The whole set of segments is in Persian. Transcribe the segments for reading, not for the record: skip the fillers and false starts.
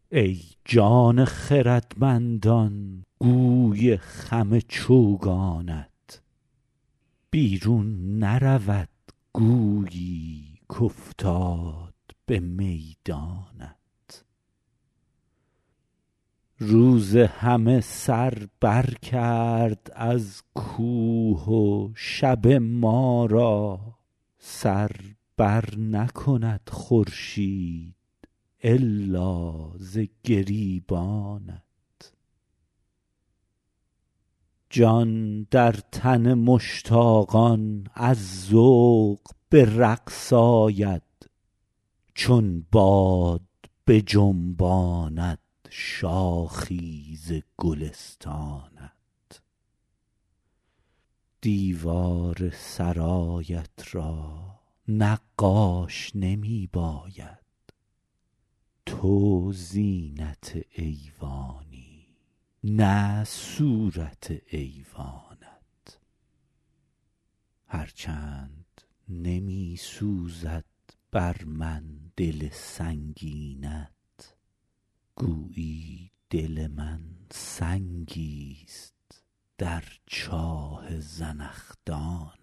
ای جان خردمندان گوی خم چوگانت، بیرون نرود گویی کافتاد به میدانت. روز همه سر بر کرد از کوه و شب ما را سر بر نکند خورشید الا ز گریبانت. جان در تن مشتاقان از ذوق به رقص آید، چون باد بجنباند شاخی ز گلستانت. دیوار سرایت را نقاش نمی باید، تو زینت ایوانی نه صورت ایوانت. هرچند نمی سوزد بر من دل سنگینت، گویی دل من سنگیست در چاه زنخدانت.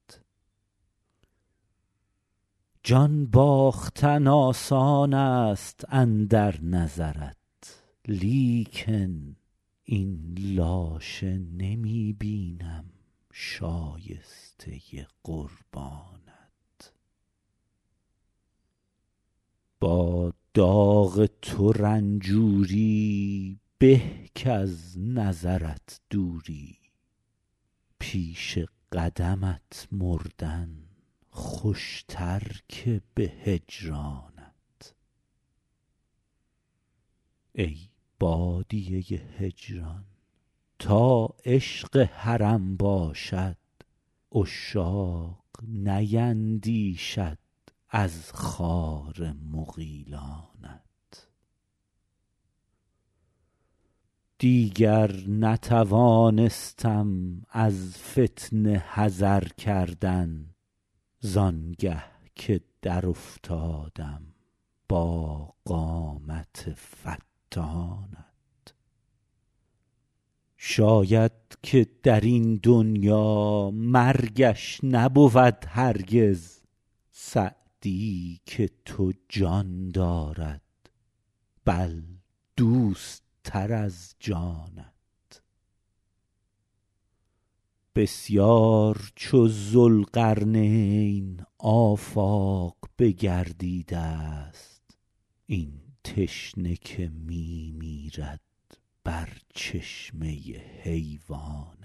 جان باختن آسان است اندر نظرت، لیکن این لاشه نمی بینم شایسته قربانت. با داغ تو رنجوری به کز نظرت دوری، پیش قدمت مردن خوشتر که به هجرانت. ای بادیه هجران تا عشق حرم باشد، عشاق نیندیشد از خار مغیلانت. دیگر نتوانستم از فتنه حذر کردن، زانگه که در افتادم با قامت فتانت. شاید که در این دنیا مرگش نبود هرگز، سعدی که تو جان دارد بل دوست تر از جانت. بسیار چو ذوالقرنین آفاق بگردیده است، این تشنه که می میرد بر چشمه حیوانت.